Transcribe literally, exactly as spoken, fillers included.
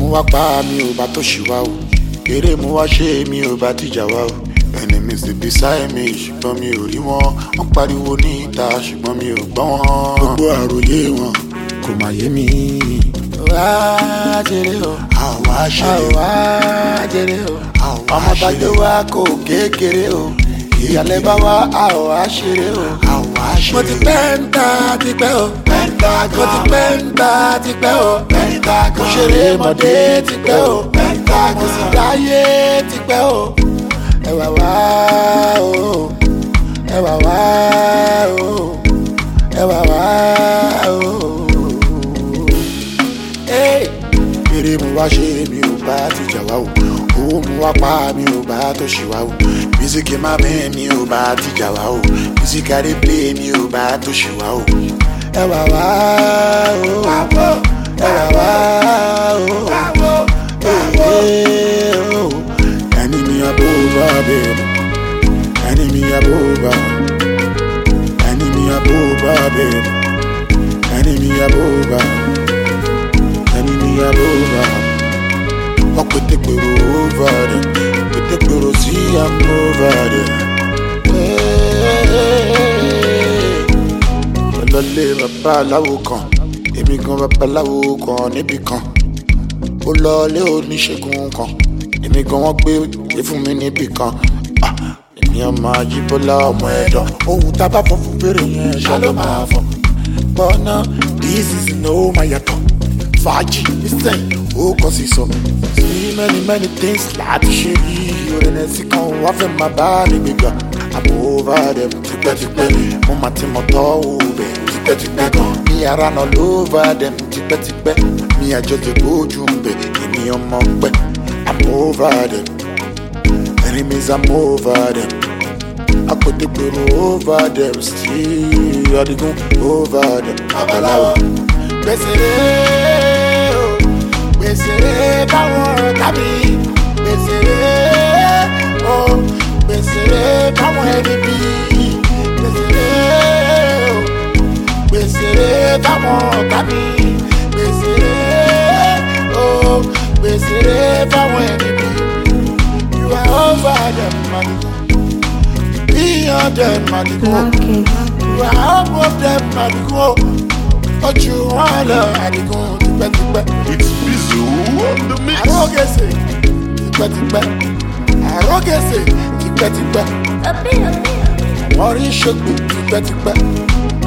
mú wá pa mi ò bá tó ṣì wá o. Eré mú wá ṣe mi ò bá tìjà wá o. Enemies dey beside me ṣùgbọ́n mi ò rí wọn. Wọ́n pariwo ní ìta ṣùgbọ́n mi ò gbọ́ wọn. Gbogbo àròyé wọn kò má yé mi. Wá jèrè o, àwa ṣeré o, àwa jèrè o. Ọmọ bàjẹ́ wa kò kékeré o. Ìyàlẹ́ bá wa àwa ṣeré o, àwa ṣeré o. Mo ti pẹ́ ń ta tipẹ́ o, mo ti pẹ́ ń ta tipẹ́ o. Mo ṣeré mọ̀dé tipẹ́ o, mo sì dáyé tipẹ́ o. Ẹ wá wá o, ẹ wá wá o, ẹ wá wá o. Eré mo wá ṣe mi ò bá ti jà wá o. Owó mo wá pa mi ò bá tó ṣì wá o. Mísíkì má bẹ́ẹ̀ mi ò bá ti jà wá o. Mísíkì àdé play mi ò bá tó ṣì wá o. Ẹ wá wá o, ẹ wá wá o. Enemy above, baby. Enemy above. Enemy above, baby. Enemy above. Enemy above. Walk with the guru over them. With the guru, see I'm over them. Olole babaláwo kan, èmi gan babaláwo kan níbì kan. Olole oníṣègùn kan, èmi gan wọ́n gbé fún mi níbì kan. Èmi ọmọ Ajíbọ́lá ọmọ ẹ̀dọ̀. Ohun tá a bá fọ́ fún fèrè yẹn ṣá ló máa fọ́. Bọ́nà this is no mayatọ̀. Fàájì nísìnyí ó kọ́ sí sọ. See many many things láti ṣe rí. Orẹ̀nẹ̀sì kan wá fẹ́ máa bá mi gbégbá. I'm over them tipẹ́tipẹ́. Mo máa ti mọ̀ tọ́ wo bẹ̀ tipẹ́tipẹ́ gan. Mi ara náà lóver them tipẹ́tipẹ́. Mi àjọ ti gbójú bẹ̀ èmi ọmọ pẹ́. I'm over them. Enemies I'm over them. I put the guru over them. Still Adigun over them. Babaláwo. Gbèsèrè o, gbèsèrè báwọn tàbí. Gbèsèrè o, gbèsèrè báwọn ẹni bí. Gbèsèrè o, gbèsèrè báwọn tàbí. Gbèsèrè o, gbèsèrè báwọn ẹni bí. You are over them, man. Beyond them, man. You are above them, man. Ojú wọn lọ Adigun tipẹ́tipẹ́. It's Bizu on the mix. Àrógèsè tipẹ́tipẹ́. Àrógèsè tipẹ́tipẹ́. Wọ́n rí ṣègbè tipẹ́tipẹ́.